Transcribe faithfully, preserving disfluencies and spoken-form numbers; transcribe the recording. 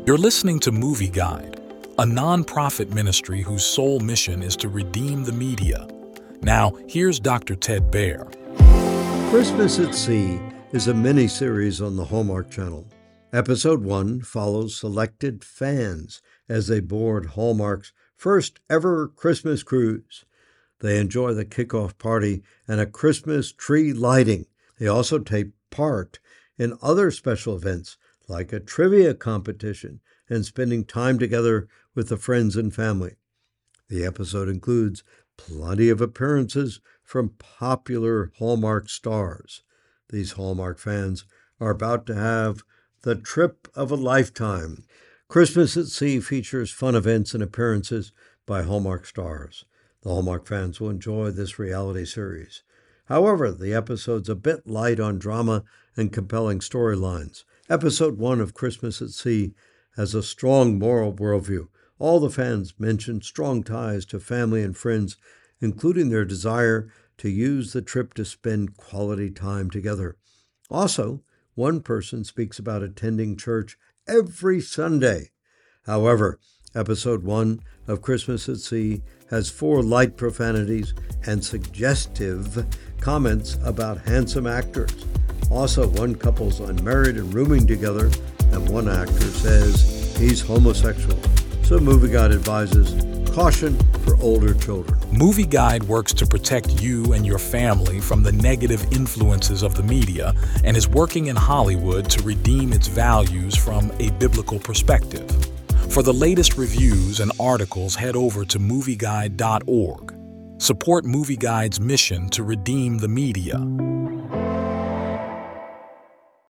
You're listening to Movie Guide, a non-profit ministry whose sole mission is to redeem the media. Now, here's Doctor Ted Baehr. Christmas at Sea is a mini-series on the Hallmark Channel. Episode one follows selected fans as they board Hallmark's first ever Christmas cruise. They enjoy the kickoff party and a Christmas tree lighting. They also take part in other special events like a trivia competition and spending time together with the friends and family. The episode includes plenty of appearances from popular Hallmark stars. These Hallmark fans are about to have the trip of a lifetime. Christmas at Sea features fun events and appearances by Hallmark stars. The Hallmark fans will enjoy this reality series. However, the episode's a bit light on drama and compelling storylines. Episode one of Christmas at Sea has a strong moral worldview. All the fans mention strong ties to family and friends, including their desire to use the trip to spend quality time together. Also, one person speaks about attending church every Sunday. However, episode one of Christmas at Sea has four light profanities and suggestive comments about handsome actors. Also, one couple's unmarried and rooming together, and one actor says he's homosexual. So Movie Guide advises caution for older children. Movie Guide works to protect you and your family from the negative influences of the media and is working in Hollywood to redeem its values from a biblical perspective. For the latest reviews and articles, head over to movie guide dot org. Support Movie Guide's mission to redeem the media.